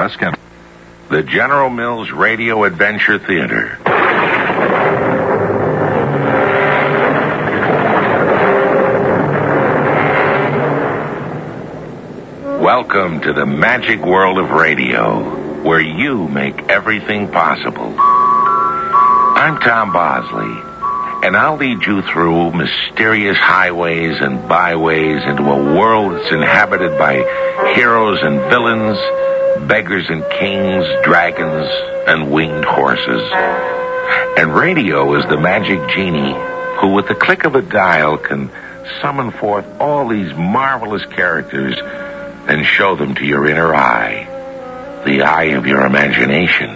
The General Mills Radio Adventure Theater. Welcome to the magic world of radio, where you make everything possible. I'm Tom Bosley, and I'll lead you through mysterious highways and byways into a world that's inhabited by heroes and villains, beggars and kings, dragons and winged horses. And radio is the magic genie who, with the click of a dial, can summon forth all these marvelous characters and show them to your inner eye, the eye of your imagination.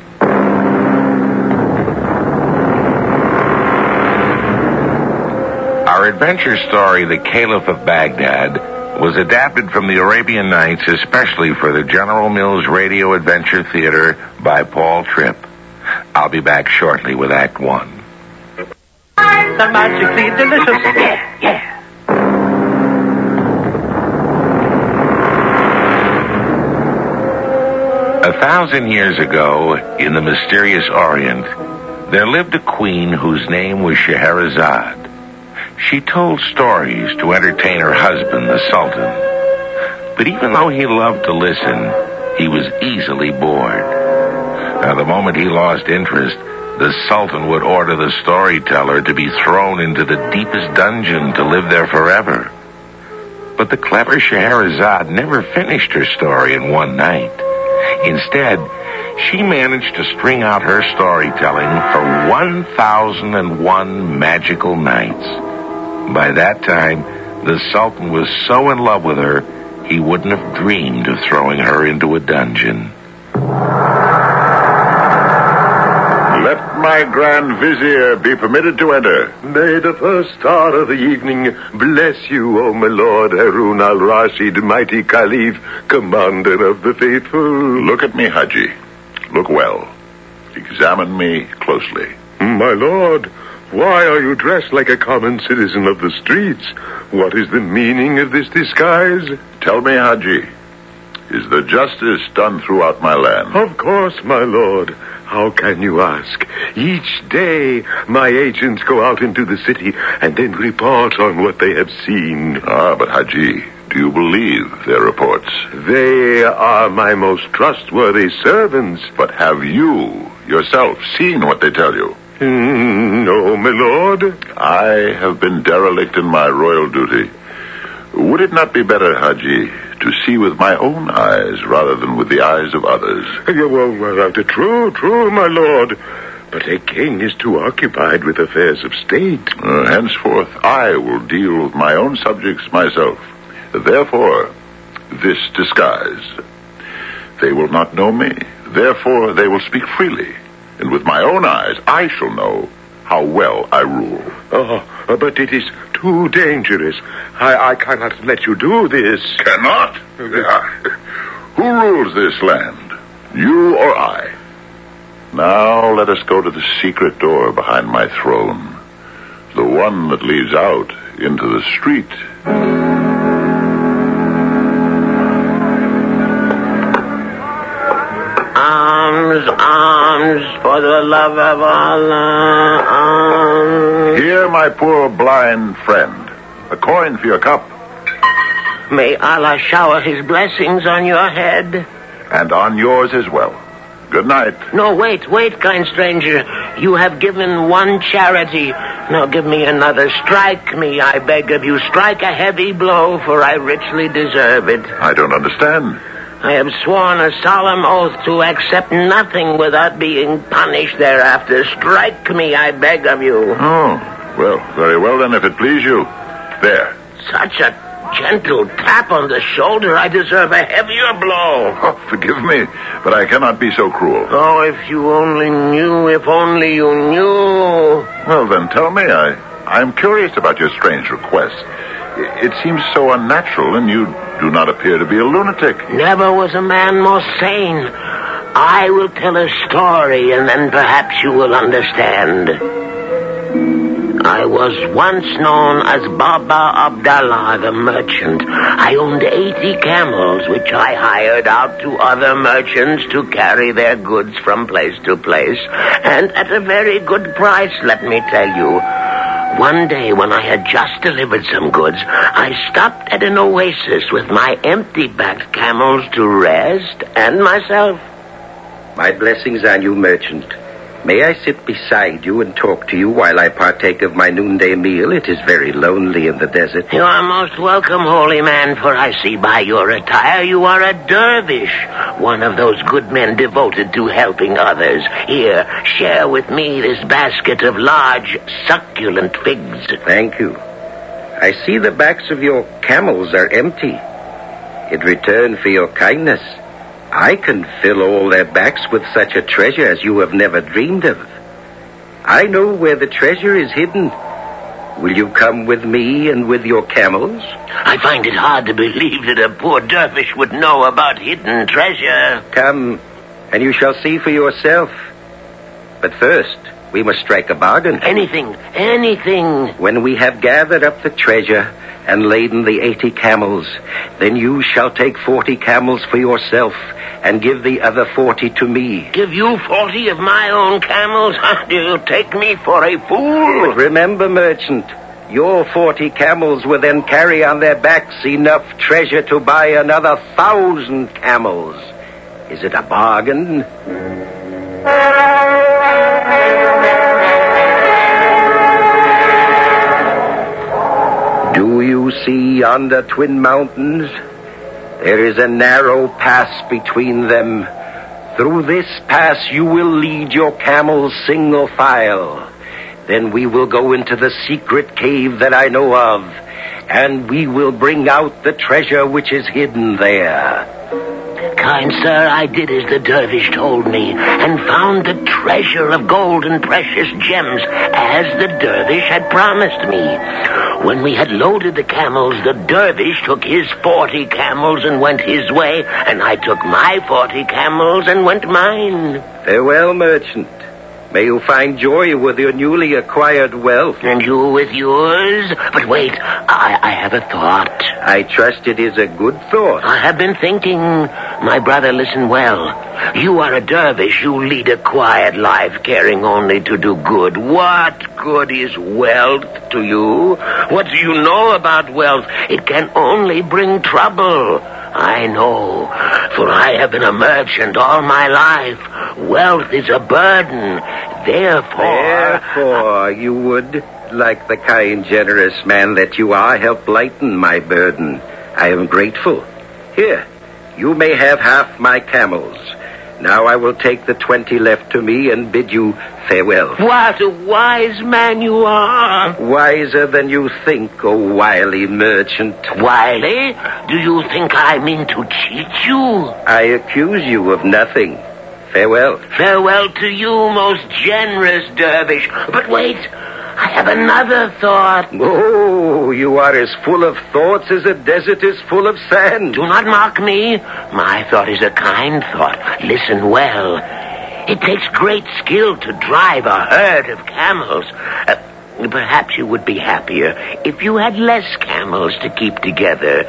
Our adventure story, The Caliph of Baghdad, was adapted from the Arabian Nights especially for the General Mills Radio Adventure Theater by Paul Tripp. I'll be back shortly with Act One. They're magically delicious. Yeah. 1,000 years ago, in the mysterious Orient, there lived a queen whose name was Scheherazade. She told stories to entertain her husband, the Sultan. But even though he loved to listen, he was easily bored. Now, the moment he lost interest, the Sultan would order the storyteller to be thrown into the deepest dungeon to live there forever. But the clever Scheherazade never finished her story in one night. Instead, she managed to string out her storytelling for 1,001 magical nights. By that time, the Sultan was so in love with her, he wouldn't have dreamed of throwing her into a dungeon. Let my Grand Vizier be permitted to enter. May the first star of the evening bless you, O my lord Harun al-Rashid, mighty Caliph, commander of the faithful. Look at me, Haji. Look well. Examine me closely. My lord, why are you dressed like a common citizen of the streets? What is the meaning of this disguise? Tell me, Haji, is there justice done throughout my land? Of course, my lord. How can you ask? Each day, my agents go out into the city and then report on what they have seen. But Haji, do you believe their reports? They are my most trustworthy servants. But have you yourself seen what they tell you? No, my lord. I have been derelict in my royal duty. Would it not be better, Haji, to see with my own eyes rather than with the eyes of others? True, my lord. But a king is too occupied with affairs of state. Henceforth, I will deal with my own subjects myself. Therefore, this disguise. They will not know me. Therefore, they will speak freely. And with my own eyes, I shall know how well I rule. But it is too dangerous. I cannot let you do this. Cannot? Who rules this land? You or I? Now let us go to the secret door behind my throne. The one that leads out into the street. Arms, for the love of Allah, arms. Here, my poor blind friend. A coin for your cup. May Allah shower his blessings on your head. And on yours as well. Good night. No, wait, kind stranger. You have given one charity. Now give me another. Strike me, I beg of you. Strike a heavy blow, for I richly deserve it. I don't understand. I have sworn a solemn oath to accept nothing without being punished thereafter. Strike me, I beg of you. Oh, well, very well then, if it please you. There. Such a gentle tap on the shoulder. I deserve a heavier blow. Oh, forgive me, but I cannot be so cruel. Oh, if you only knew, if only you knew. Well, then, tell me. I'm curious about your strange request. It seems so unnatural, and you do not appear to be a lunatic. Never was a man more sane. I will tell a story, and then perhaps you will understand. I was once known as Baba Abdallah the merchant. I owned 80 camels, which I hired out to other merchants to carry their goods from place to place, and at a very good price, let me tell you. One day, when I had just delivered some goods, I stopped at an oasis with my empty-backed camels to rest and myself. My blessings on you, merchant. May I sit beside you and talk to you while I partake of my noonday meal? It is very lonely in the desert. You are most welcome, holy man, for I see by your attire you are a dervish, one of those good men devoted to helping others. Here, share with me this basket of large, succulent figs. Thank you. I see the backs of your camels are empty. In return for your kindness, I can fill all their backs with such a treasure as you have never dreamed of. I know where the treasure is hidden. Will you come with me and with your camels? I find it hard to believe that a poor dervish would know about hidden treasure. Come, and you shall see for yourself. But first, we must strike a bargain. Anything. When we have gathered up the treasure and laden the 80 camels, then you shall take 40 camels for yourself and give the other 40 to me. Give you 40 of my own camels? Do you take me for a fool? But remember, merchant, your 40 camels will then carry on their backs enough treasure to buy another 1,000 camels. Is it a bargain? Do you see yonder twin mountains? There is a narrow pass between them. Through this pass you will lead your camels single file. Then we will go into the secret cave that I know of, and we will bring out the treasure which is hidden there. Kind sir, I did as the dervish told me, and found the treasure of gold and precious gems, as the dervish had promised me. When we had loaded the camels, the dervish took his 40 camels and went his way, and I took my 40 camels and went mine. Farewell, merchant. May you find joy with your newly acquired wealth. And you with yours? But wait, I have a thought. I trust it is a good thought. I have been thinking. My brother, listen well. You are a dervish. You lead a quiet life, caring only to do good. What good is wealth to you? What do you know about wealth? It can only bring trouble. I know, for I have been a merchant all my life. Wealth is a burden. Therefore, you would, like the kind, generous man that you are, help lighten my burden. I am grateful. Here, you may have half my camels. Now I will take the 20 left to me and bid you farewell. What a wise man you are. Wiser than you think, O wily merchant. Wily? Do you think I mean to cheat you? I accuse you of nothing. Farewell. Farewell to you, most generous dervish. But wait, I have another thought. Oh, you are as full of thoughts as a desert is full of sand. Do not mock me. My thought is a kind thought. Listen well. It takes great skill to drive a herd of camels. Perhaps you would be happier if you had less camels to keep together.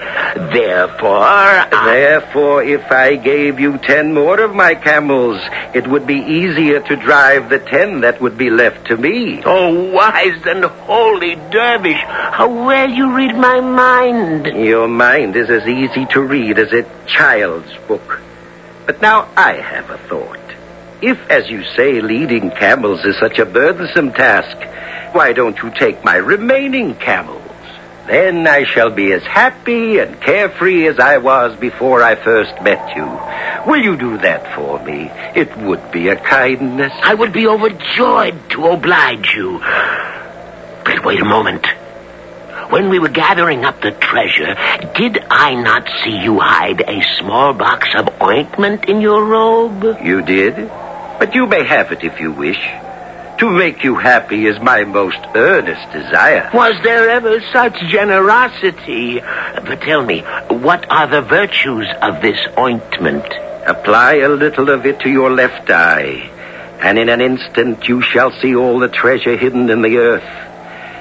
Therefore, if I gave you 10 more of my camels, it would be easier to drive the 10 that would be left to me. Oh, wise and holy dervish, how well you read my mind. Your mind is as easy to read as a child's book. But now I have a thought. If, as you say, leading camels is such a burdensome task, why don't you take my remaining camels? Then I shall be as happy and carefree as I was before I first met you. Will you do that for me? It would be a kindness. I would be overjoyed to oblige you. But wait a moment. When we were gathering up the treasure, did I not see you hide a small box of ointment in your robe? You did? But you may have it if you wish. To make you happy is my most earnest desire. Was there ever such generosity? But tell me, what are the virtues of this ointment? Apply a little of it to your left eye, and in an instant you shall see all the treasure hidden in the earth.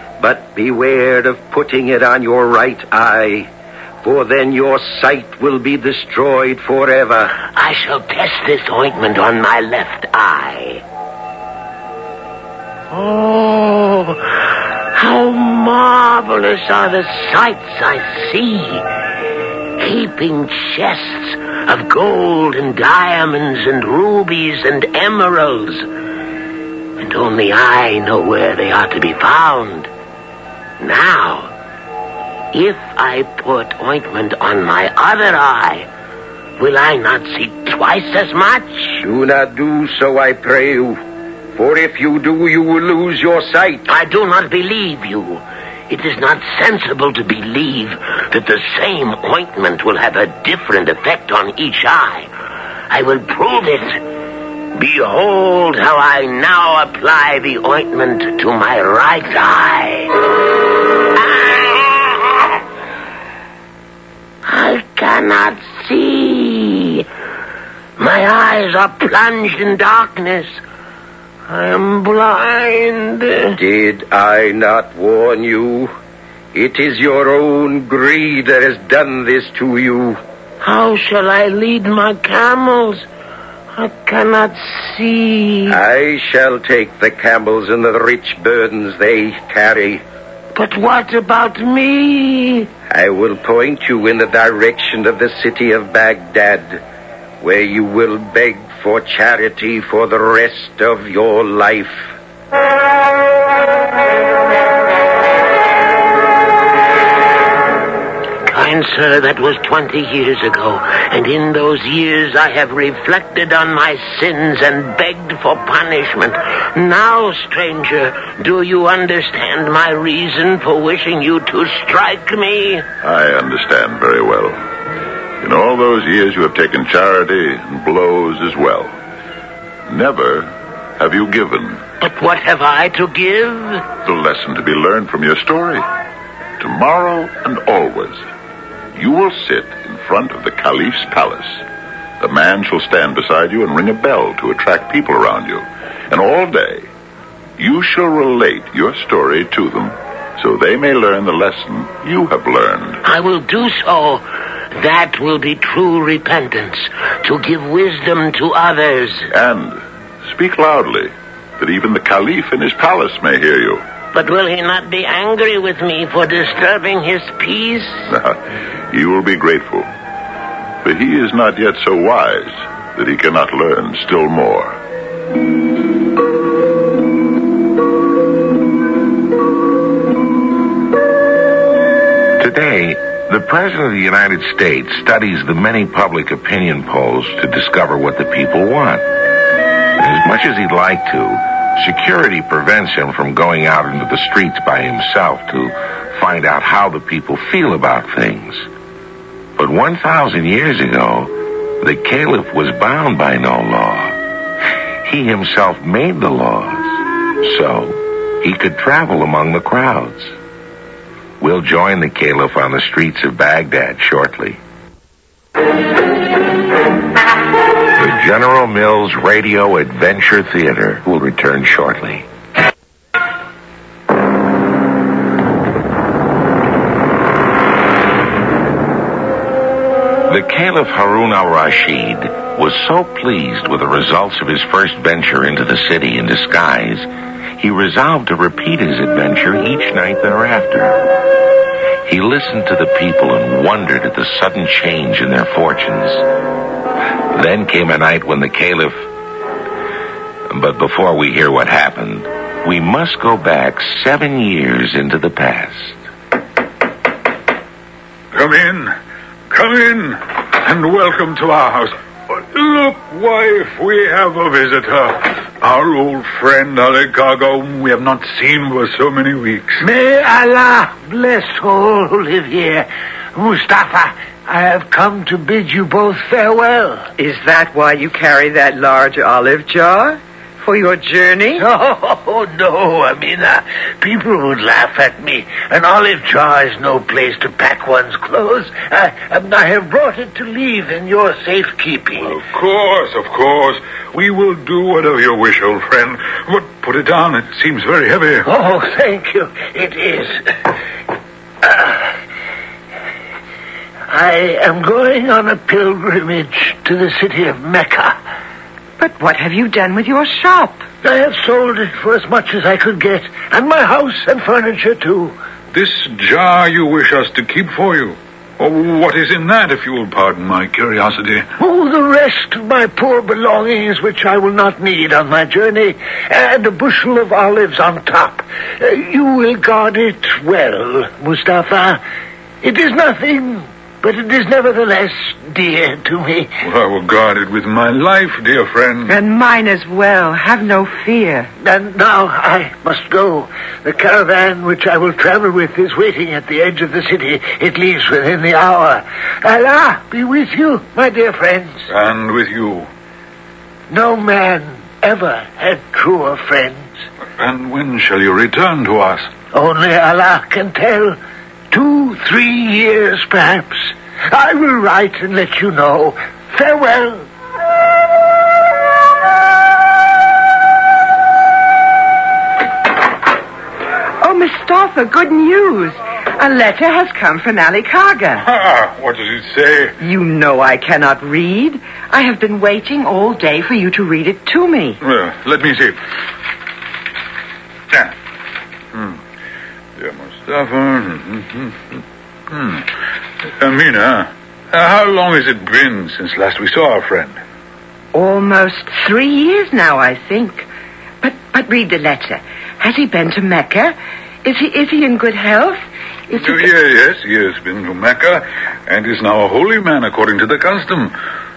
Beware of putting it on your right eye, for then your sight will be destroyed forever. I shall test this ointment on my left eye. Oh, how marvelous are the sights I see. Heaping chests of gold and diamonds and rubies and emeralds. And only I know where they are to be found. Now, if I put ointment on my other eye, will I not see twice as much? Do not do so, I pray you. For if you do, you will lose your sight. I do not believe you. It is not sensible to believe that the same ointment will have a different effect on each eye. I will prove it. Behold how I now apply the ointment to my right eye. I cannot see. My eyes are plunged in darkness. I am blind. Did I not warn you? It is your own greed that has done this to you. How shall I lead my camels? I cannot see. I shall take the camels and the rich burdens they carry. But what about me? I will point you in the direction of the city of Baghdad, where you will beg for charity for the rest of your life. Kind sir, that was 20 years ago, and in those years I have reflected on my sins and begged for punishment. Now, stranger, do you understand my reason for wishing you to strike me? I understand very well. In all those years you have taken charity and blows as well. Never have you given. But what have I to give? The lesson to be learned from your story. Tomorrow and always, you will sit in front of the Caliph's palace. The man shall stand beside you and ring a bell to attract people around you. And all day, you shall relate your story to them, so they may learn the lesson you have learned. I will do so. That will be true repentance, to give wisdom to others. And speak loudly, that even the Caliph in his palace may hear you. But will he not be angry with me for disturbing his peace? He will be grateful, for he is not yet so wise that he cannot learn still more. Today, the President of the United States studies the many public opinion polls to discover what the people want. As much as he'd like to, security prevents him from going out into the streets by himself to find out how the people feel about things. But 1,000 years ago, the Caliph was bound by no law. He himself made the laws, so he could travel among the crowds. We'll join the Caliph on the streets of Baghdad shortly. The General Mills Radio Adventure Theater will return shortly. The Caliph Harun al-Rashid was so pleased with the results of his first venture into the city in disguise, he resolved to repeat his adventure each night thereafter. He listened to the people and wondered at the sudden change in their fortunes. Then came a night when the Caliph... But before we hear what happened, we must go back 7 years into the past. Come in, and welcome to our house. Look, wife, we have a visitor. Our old friend Ali Gaga, whom we have not seen for so many weeks. May Allah bless all who live here. Mustafa, I have come to bid you both farewell. Is that why you carry that large olive jar? For your journey? Oh, no, Amina. People would laugh at me. An olive jar is no place to pack one's clothes. I have brought it to leave in your safekeeping. Of course. We will do whatever you wish, old friend. But put it down. It seems very heavy. Oh, thank you. It is. I am going on a pilgrimage to the city of Mecca. But what have you done with your shop? I have sold it for as much as I could get, and my house and furniture, too. This jar you wish us to keep for you. Oh, what is in that, if you will pardon my curiosity? Oh, the rest of my poor belongings, which I will not need on my journey, and a bushel of olives on top. You will guard it well, Mustafa. It is nothing, but it is nevertheless dear to me. Well, I will guard it with my life, dear friend. And mine as well. Have no fear. And now I must go. The caravan which I will travel with is waiting at the edge of the city. It leaves within the hour. Allah be with you, my dear friends. And with you. No man ever had truer friends. And when shall you return to us? Only Allah can tell. 2-3 years, perhaps. I will write and let you know. Farewell. Oh, Mustafa, good news. A letter has come from Ali Kaga. Ah, what does it say? You know I cannot read. I have been waiting all day for you to read it to me. Well, let me see. Dear Mustafa. Amina, how long has it been since last we saw our friend? Almost 3 years now, I think. But read the letter. Has he been to Mecca? Is he in good health? Yes, he has been to Mecca and is now a holy man according to the custom.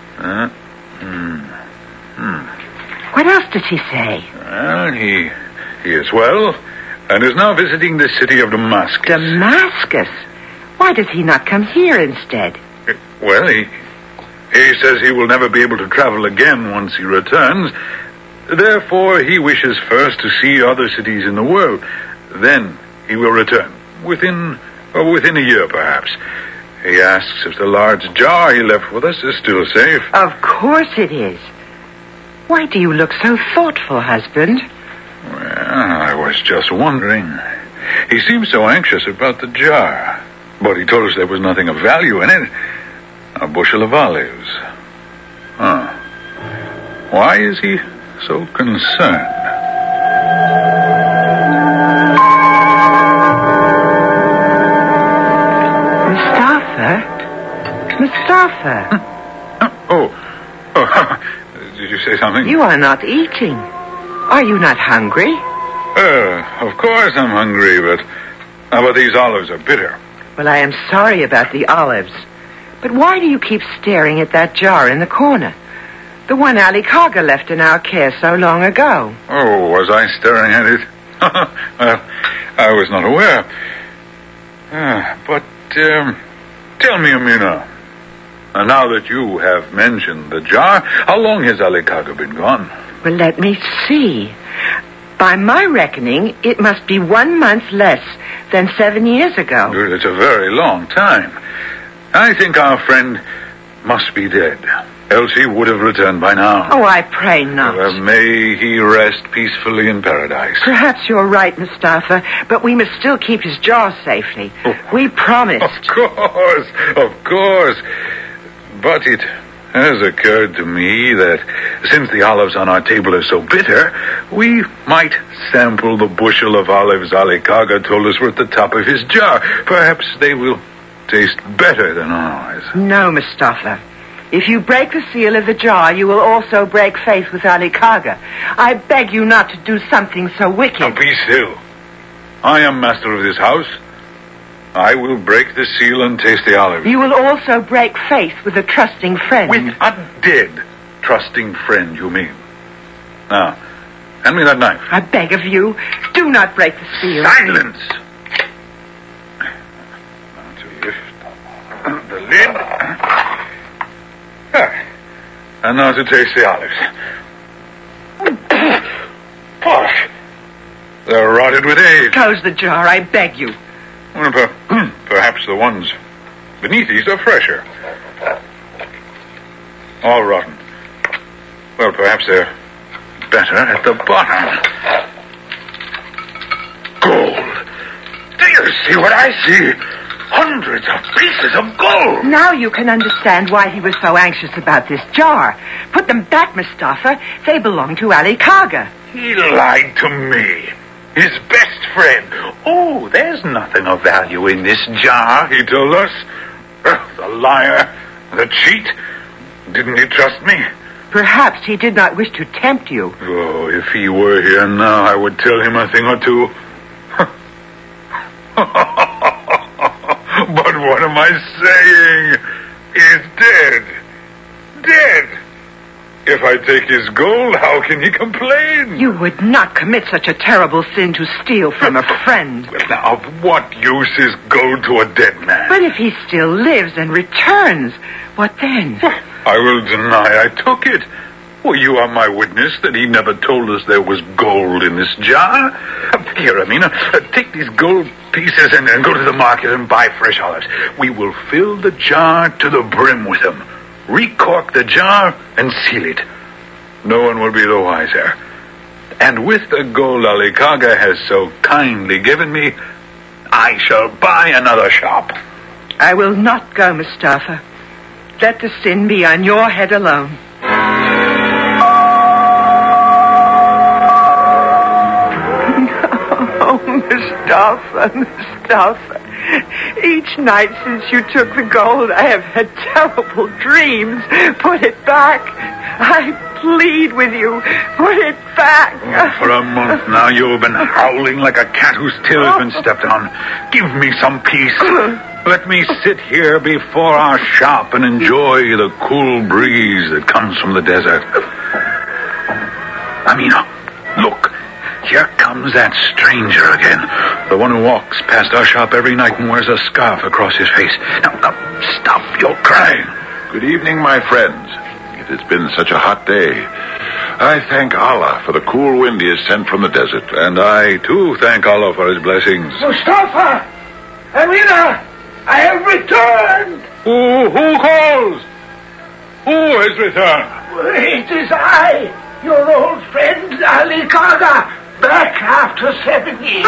What else did he say? Well, he is well and is now visiting the city of Damascus. Damascus? Why does he not come here instead? Well, he says he will never be able to travel again once he returns. Therefore, he wishes first to see other cities in the world. Then he will return. Within a year, perhaps. He asks if the large jar he left with us is still safe. Of course it is. Why do you look so thoughtful, husband? Well, I was just wondering. He seemed so anxious about the jar. But he told us there was nothing of value in it. A bushel of olives. Why is he so concerned? Mustafa. Did you say something? You are not eating. Are you not hungry? Of course I'm hungry, but these olives are bitter. Well, I am sorry about the olives. But why do you keep staring at that jar in the corner? The one Ali Kaga left in our care so long ago. Oh, was I staring at it? Well, I was not aware. But tell me, Amina, now that you have mentioned the jar, how long has Ali Kaga been gone? Well, let me see. By my reckoning, it must be 1 month less than 7 years ago. Well, it's a very long time. I think our friend must be dead. Else he would have returned by now. Oh, I pray not. Well, may he rest peacefully in paradise. Perhaps you're right, Mustafa, but we must still keep his jar safely. We promised. Of course. But it has occurred to me that since the olives on our table are so bitter, we might sample the bushel of olives Ali Kaga told us were at the top of his jar. Perhaps they will taste better than ours. No, Mustafa. If you break the seal of the jar, you will also break faith with Ali Kaga. I beg you not to do something so wicked. Now be still. I am master of this house. I will break the seal and taste the olives. You will also break faith with a trusting friend. With a dead trusting friend, you mean? Now, hand me that knife. I beg of you, do not break the seal. Silence! Now to lift the lid. And now to taste the olives. Gosh, they're rotted with age. Close the jar, I beg you. Well, perhaps the ones beneath these are fresher. All rotten. Well, perhaps they're better at the bottom. Gold. Do you see what I see? Hundreds of pieces of gold. Now you can understand why he was so anxious about this jar. Put them back, Mustafa. They belong to Ali Kaga. He lied to me. His best friend. Oh, there's nothing of value in this jar, he told us. The liar. The cheat. Didn't he trust me? Perhaps he did not wish to tempt you. Oh, if he were here now, I would tell him a thing or two. But what am I saying? He's dead. Dead. If I take his gold, how can he complain? You would not commit such a terrible sin to steal from a friend. Well, now, of what use is gold to a dead man? But if he still lives and returns, what then? I will deny I took it. Well, you are my witness that he never told us there was gold in this jar. Here, Amina, take these gold pieces and go to the market and buy fresh olives. We will fill the jar to the brim with them. Recork the jar and seal it. No one will be the wiser. And with the gold Ali Kaga has so kindly given me, I shall buy another shop. I will not go, Mustafa. Let the sin be on your head alone. Mustafa. Each night since you took the gold, I have had terrible dreams. Put it back. I plead with you. Put it back. Oh, for a month now, you've been howling like a cat whose tail has been stepped on. Give me some peace. Let me sit here before our shop and enjoy the cool breeze that comes from the desert. Amina, look. Here comes that stranger again. The one who walks past our shop every night and wears a scarf across his face. Now, stop your crying. Good evening, my friends. It has been such a hot day. I thank Allah for the cool wind he has sent from the desert. And I, too, thank Allah for his blessings. Mustafa! Amina! I have returned! Who calls? Who has returned? It is I, your old friend Ali Kaga. Back after 7 years.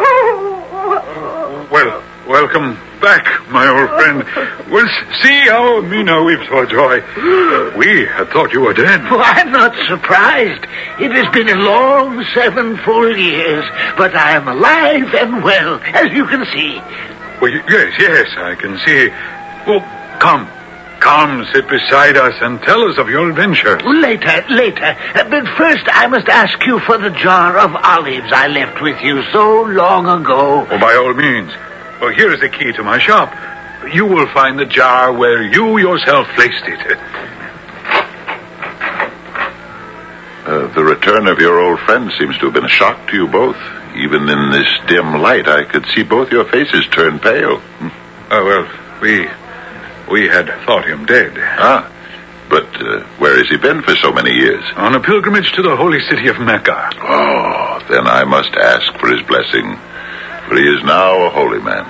Well, welcome back, my old friend. Well, see how Amina weeps for joy. We had thought you were dead. Oh, I'm not surprised. It has been a long 7 full years, but I am alive and well, as you can see. Well, yes, I can see. Well, come, sit beside us and tell us of your adventure. Later. But first I must ask you for the jar of olives I left with you so long ago. Oh, by all means. Well, here is the key to my shop. You will find the jar where you yourself placed it. The return of your old friend seems to have been a shock to you both. Even in this dim light, I could see both your faces turn pale. Oh, well, we had thought him dead. But where has he been for so many years? On a pilgrimage to the holy city of Mecca. Oh, then I must ask for his blessing, for he is now a holy man.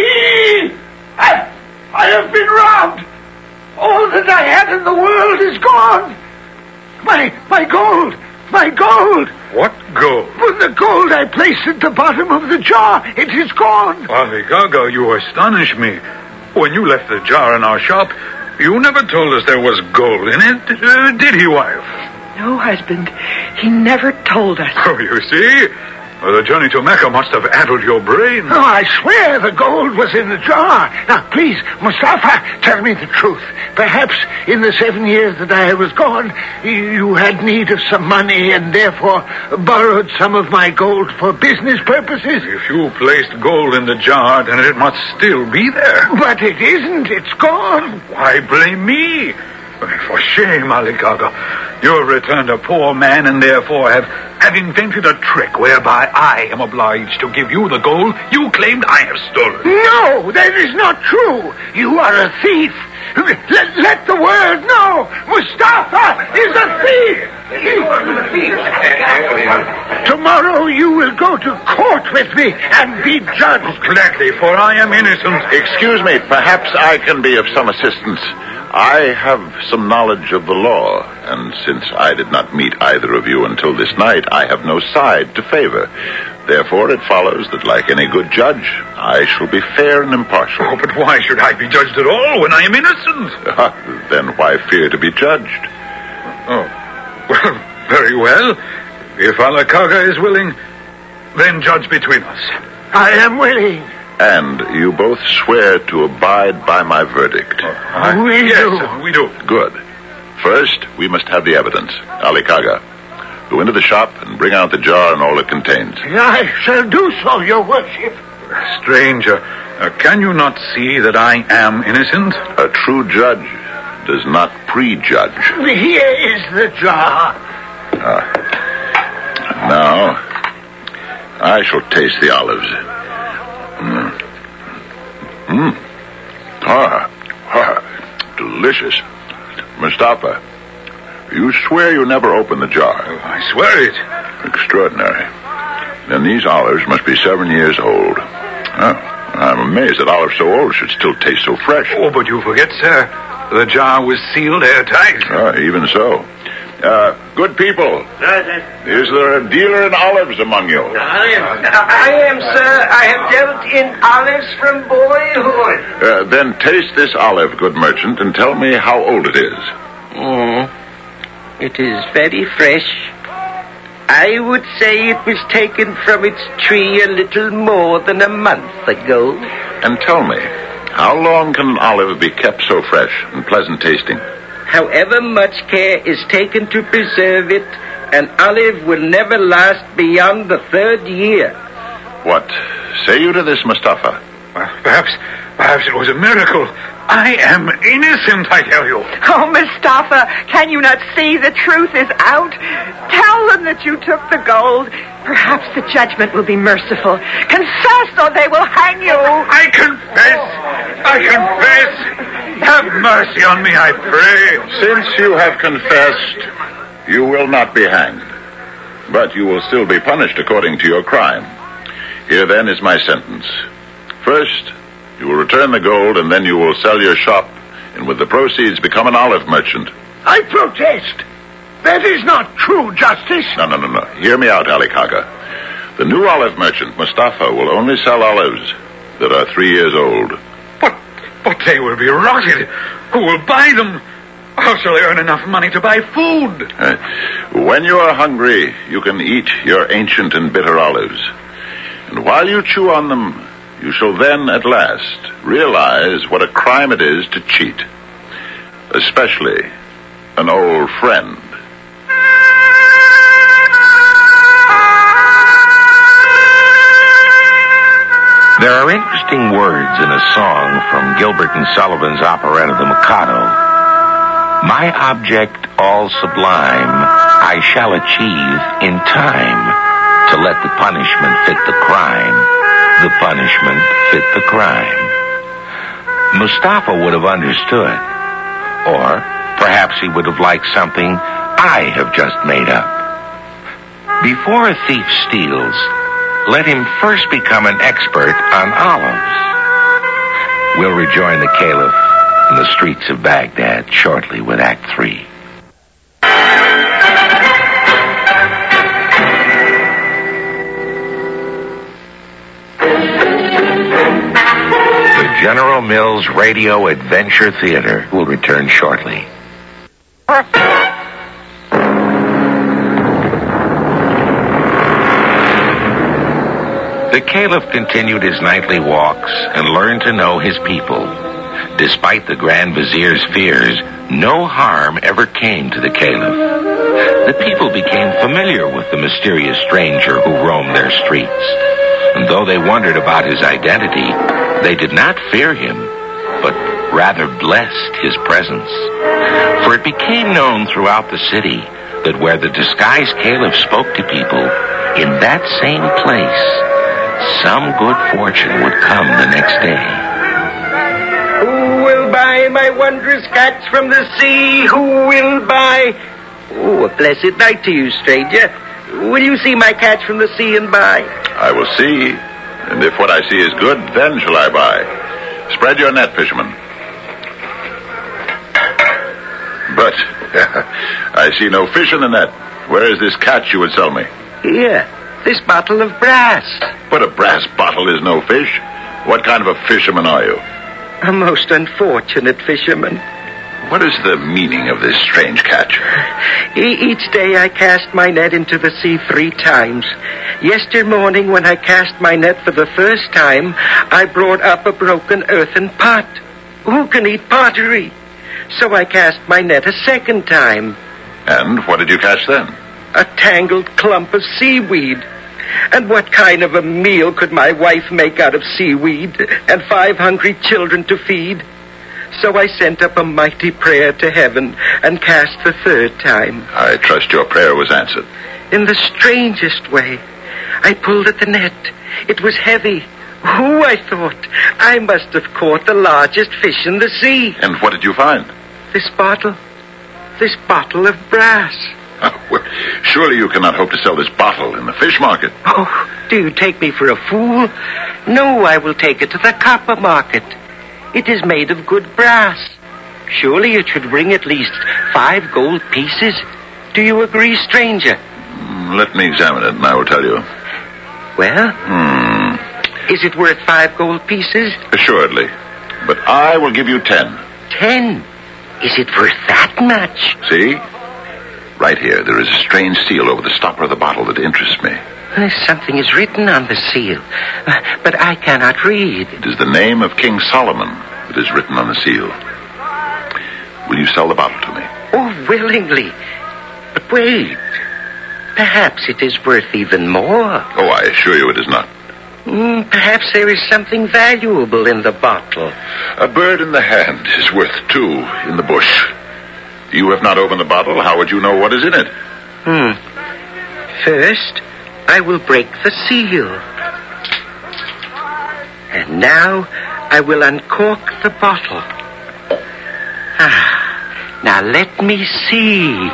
I have been robbed. All that I had in the world is gone. My gold. What gold? But the gold I placed at the bottom of the jar, it is gone. Ali Kaga, you astonish me. When you left the jar in our shop, you never told us there was gold in it, did he, wife? No, husband. He never told us. Oh, you see? Well, the journey to Mecca must have addled your brain. Oh, I swear the gold was in the jar. Now, please, Mustafa, tell me the truth. Perhaps in the 7 years that I was gone, you had need of some money and therefore borrowed some of my gold for business purposes. If you placed gold in the jar, then it must still be there. But it isn't. It's gone. Why blame me? For shame, Ali Kaga. You have returned a poor man and therefore have invented a trick whereby I am obliged to give you the gold you claimed I have stolen. No, that is not true. You are a thief. Let the world know. Mustafa is a thief. Tomorrow you will go to court with me and be judged. Gladly, for I am innocent. Excuse me, perhaps I can be of some assistance. I have some knowledge of the law. and since I did not meet either of you until this night, I have no side to favor. Therefore, it follows that, like any good judge, I shall be fair and impartial. Oh, but why should I be judged at all when I am innocent? Then why fear to be judged? Oh, well, very well. If Alakaga is willing, then judge between us. I am willing. And you both swear to abide by my verdict. Yes, we do. Good. First, we must have the evidence. Alakaga, go into the shop and bring out the jar and all it contains. I shall do so, your worship. Stranger, can you not see that I am innocent? A true judge does not prejudge. Here is the jar. Now, I shall taste the olives. Delicious. Mustafa, you swear you never opened the jar. I swear it. Extraordinary. Then these olives must be 7 years old. I'm amazed that olives so old should still taste so fresh. Oh, but you forget, sir. The jar was sealed airtight. Even so. Good people. Is there a dealer in olives among you? I am, sir. I have dealt in olives from boyhood. Then taste this olive, good merchant, and tell me how old it is. It is very fresh. I would say it was taken from its tree a little more than a month ago. And tell me, how long can an olive be kept so fresh and pleasant tasting? However much care is taken to preserve it, an olive will never last beyond the 3rd year. What say you to this, Mustafa? Perhaps it was a miracle. I am innocent, I tell you. Oh, Mustafa, can you not see the truth is out? Tell them that you took the gold. Perhaps the judgment will be merciful. Confess, or they will hang you. I confess. Have mercy on me, I pray. Since you have confessed, you will not be hanged. But you will still be punished according to your crime. Here, then, is my sentence. First, you will return the gold, and then you will sell your shop, and with the proceeds become an olive merchant. I protest. That is not true justice. No. Hear me out, Alakaga. The new olive merchant, Mustafa, will only sell olives that are 3 years old. But they will be rotted. Who will buy them? How shall I earn enough money to buy food? When you are hungry, you can eat your ancient and bitter olives. And while you chew on them, you shall then, at last, realize what a crime it is to cheat. Especially an old friend. There are interesting words in a song from Gilbert and Sullivan's operetta, The Mikado. My object all sublime I shall achieve in time to let the punishment fit the crime, the punishment fit the crime. Mustafa would have understood, or perhaps he would have liked something I have just made up. Before a thief steals, let him first become an expert on olives. We'll rejoin the Caliph in the streets of Baghdad shortly with Act 3. The General Mills Radio Adventure Theater will return shortly. The Caliph continued his nightly walks and learned to know his people. Despite the Grand Vizier's fears, no harm ever came to the Caliph. The people became familiar with the mysterious stranger who roamed their streets. And though they wondered about his identity, they did not fear him, but rather blessed his presence. For it became known throughout the city that where the disguised Caliph spoke to people, in that same place, some good fortune would come the next day. Who will buy my wondrous catch from the sea? Who will buy? Oh, a blessed night to you, stranger. Will you see my catch from the sea and buy? I will see, and if what I see is good, then shall I buy. Spread your net, fisherman. But I see no fish in the net. Where is this catch you would sell me? Here, this bottle of brass. But a brass bottle is no fish. What kind of a fisherman are you? A most unfortunate fisherman. What is the meaning of this strange catch? Each day I cast my net into the sea 3 times. Yesterday morning, when I cast my net for the first time, I brought up a broken earthen pot. Who can eat pottery? So I cast my net a second time. And what did you catch then? A tangled clump of seaweed. And what kind of a meal could my wife make out of seaweed and 5 hungry children to feed? So I sent up a mighty prayer to heaven and cast the 3rd time. I trust your prayer was answered. In the strangest way. I pulled at the net. It was heavy. Oh, I thought, I must have caught the largest fish in the sea. And what did you find? This bottle of brass. Oh, well, surely you cannot hope to sell this bottle in the fish market. Oh, do you take me for a fool? No, I will take it to the copper market. It is made of good brass. Surely it should bring at least 5 gold pieces. Do you agree, stranger? Let me examine it, and I will tell you. Well? Is it worth 5 gold pieces? Assuredly. But I will give you 10. 10? Is it worth that much? See? Right here, there is a strange seal over the stopper of the bottle that interests me. Something is written on the seal, but I cannot read. It is the name of King Solomon that is written on the seal. Will you sell the bottle to me? Oh, willingly. But wait. Perhaps it is worth even more. Oh, I assure you it is not. Perhaps there is something valuable in the bottle. A bird in the hand is worth 2 in the bush. You have not opened the bottle. How would you know what is in it? First, I will break the seal. And now I will uncork the bottle. Now let me see.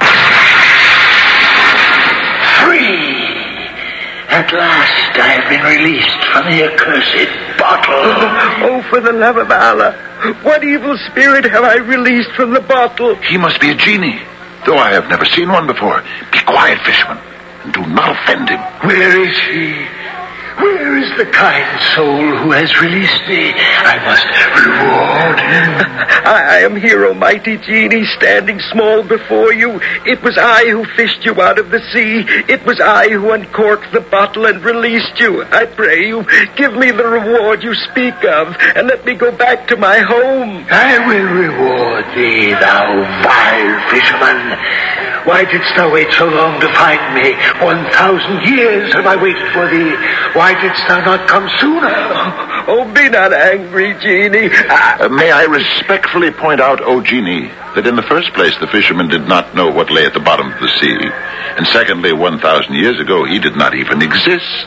Free! At last I have been released from the accursed bottle. Oh, for the love of Allah. What evil spirit have I released from the bottle? He must be a genie, though I have never seen one before. Be quiet, fisherman, and do not offend him. Where is he? Where is the kind soul who has released me? I must reward him. I am here, O mighty genie, standing small before you. It was I who fished you out of the sea. It was I who uncorked the bottle and released you. I pray you, give me the reward you speak of, and let me go back to my home. I will reward thee, thou vile fisherman. Why didst thou wait so long to find me? 1,000 years have I waited for thee. Why didst thou not come sooner? Oh, be not angry, genie. May I respectfully point out, O genie, that in the first place the fisherman did not know what lay at the bottom of the sea. And secondly, 1,000 years ago, he did not even exist.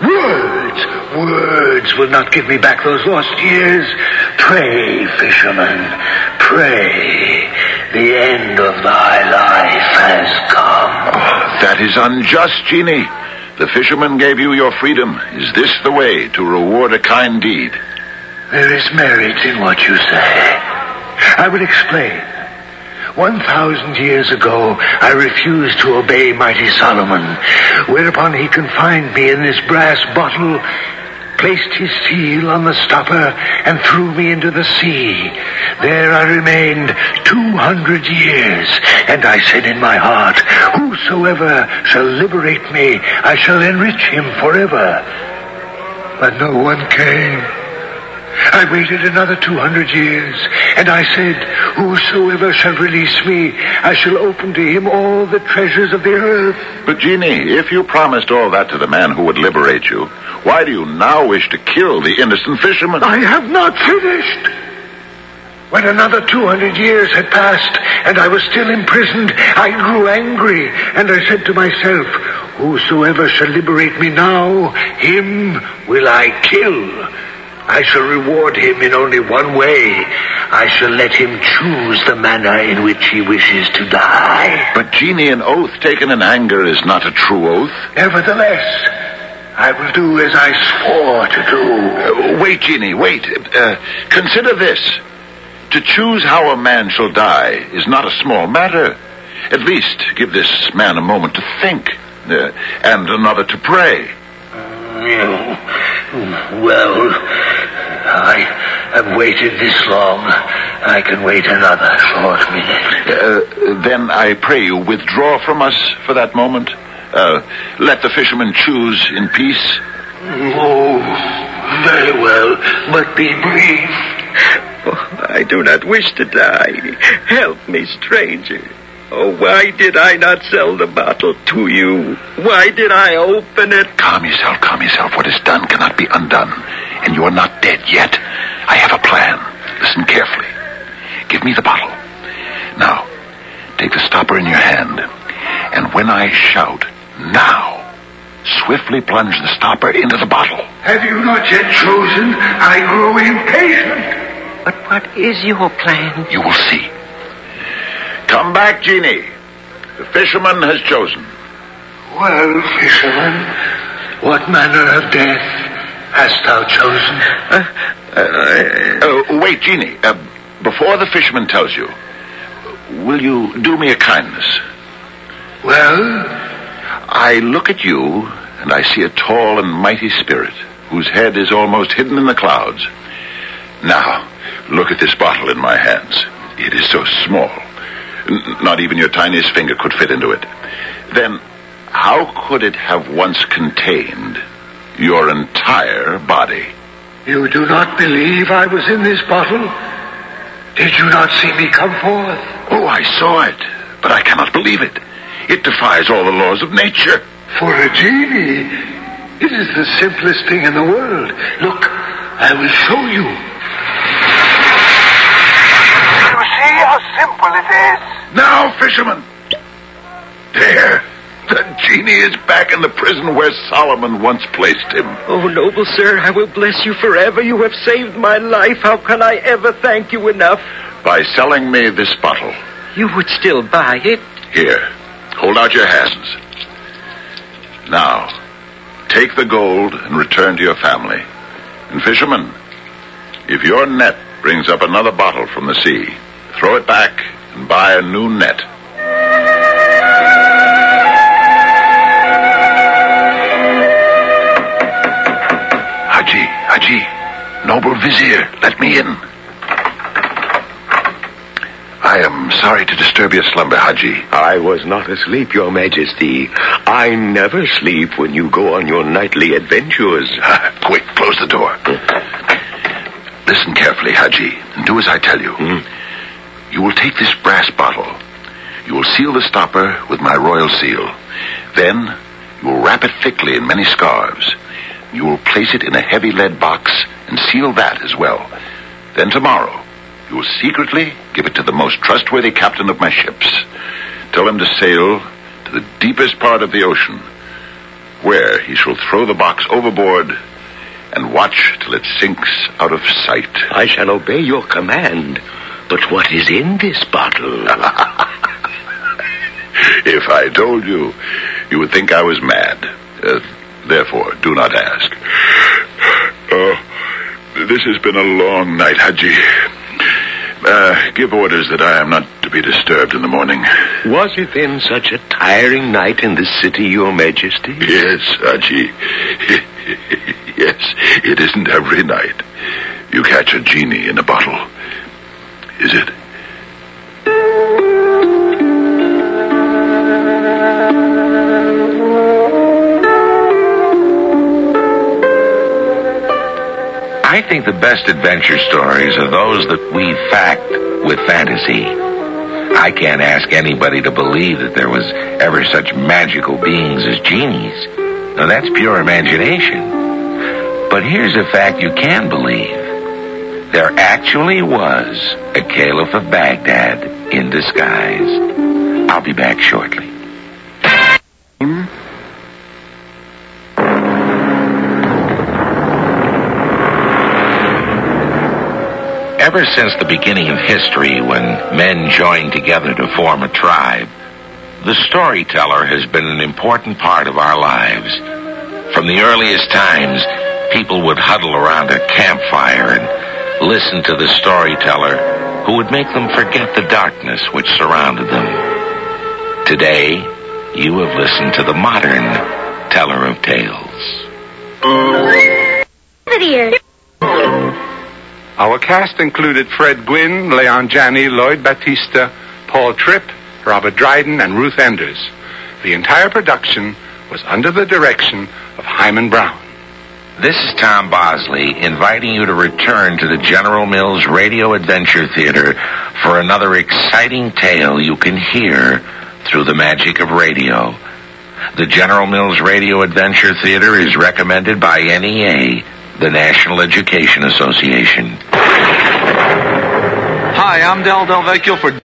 Words will not give me back those lost years. Pray, fisherman, pray. The end of thy life has come. Oh, that is unjust, genie. The fisherman gave you your freedom. Is this the way to reward a kind deed? There is merit in what you say. I will explain. 1,000 years ago, I refused to obey mighty Solomon, whereupon he confined me in this brass bottle, placed his seal on the stopper, and threw me into the sea. There I remained 200 years, and I said in my heart, whosoever shall liberate me, I shall enrich him forever. But no one came. I waited another 200 years, and I said, whosoever shall release me, I shall open to him all the treasures of the earth. But, genie, if you promised all that to the man who would liberate you, why do you now wish to kill the innocent fisherman? I have not finished. When another 200 years had passed, and I was still imprisoned, I grew angry, and I said to myself, whosoever shall liberate me now, him will I kill. I shall reward him in only one way. I shall let him choose the manner in which he wishes to die. But, genie, an oath taken in anger is not a true oath. Nevertheless, I will do as I swore to do. Wait, genie, wait. Consider this. To choose how a man shall die is not a small matter. At least give this man a moment to think, and another to pray. Well, I have waited this long. I can wait another short minute. Then I pray you withdraw from us for that moment. Let the fisherman choose in peace. Oh, very well, but be brief. Oh, I do not wish to die. Help me, stranger. Oh, why did I not sell the bottle to you? Why did I open it? Calm yourself, calm yourself. What is done cannot be undone. And you are not dead yet. I have a plan. Listen carefully. Give me the bottle. Now, take the stopper in your hand. And when I shout, now, swiftly plunge the stopper into the bottle. Have you not yet chosen? I grow impatient. But what is your plan? You will see. Come back, Genie. The fisherman has chosen. Well, fisherman, what manner of death hast thou chosen? Wait, Genie. Before the fisherman tells you, will you do me a kindness? Well? I look at you, and I see a tall and mighty spirit, whose head is almost hidden in the clouds. Now, look at this bottle in my hands. It is so small. Not even your tiniest finger could fit into it. Then, how could it have once contained your entire body? You do not believe I was in this bottle? Did you not see me come forth? Oh, I saw it, but I cannot believe it. It defies all the laws of nature. For a genie, it is the simplest thing in the world. Look, I will show you. You see how simple it is? Now, fisherman. There. The genie is back in the prison where Solomon once placed him. Oh, noble sir, I will bless you forever. You have saved my life. How can I ever thank you enough? By selling me this bottle. You would still buy it? Here. Hold out your hands. Now, take the gold and return to your family. And fisherman, if your net brings up another bottle from the sea, throw it back and buy a new net. Haji, noble vizier, let me in. I am sorry to disturb your slumber, Haji. I was not asleep, Your Majesty. I never sleep when you go on your nightly adventures. Quick, close the door. Listen carefully, Haji, and do as I tell you. You will take this brass bottle. You will seal the stopper with my royal seal. Then you will wrap it thickly in many scarves. You will place it in a heavy lead box and seal that as well. Then tomorrow, you will secretly give it to the most trustworthy captain of my ships. Tell him to sail to the deepest part of the ocean, where he shall throw the box overboard and watch till it sinks out of sight. I shall obey your command. But what is in this bottle? If I told you, you would think I was mad. Therefore, do not ask. This has been a long night, Haji. Give orders that I am not to be disturbed in the morning. Was it then such a tiring night in the city, Your Majesty? Yes, Haji. Yes, it isn't every night you catch a genie in a bottle. Is it? I think the best adventure stories are those that weave fact with fantasy. I can't ask anybody to believe that there was ever such magical beings as genies. Now, that's pure imagination. But here's a fact you can believe. There actually was a Caliph of Baghdad in disguise. I'll be back shortly. Ever since the beginning of history, when men joined together to form a tribe, the storyteller has been an important part of our lives. From the earliest times, people would huddle around a campfire and listen to the storyteller, who would make them forget the darkness which surrounded them. Today, you have listened to the modern teller of tales. Our cast included Fred Gwynne, Leon Janney, Lloyd Battista, Paul Tripp, Robert Dryden, and Ruth Enders. The entire production was under the direction of Hyman Brown. This is Tom Bosley inviting you to return to the General Mills Radio Adventure Theater for another exciting tale you can hear through the magic of radio. The General Mills Radio Adventure Theater is recommended by NEA, the National Education Association. Hi, I'm Del Vecchio for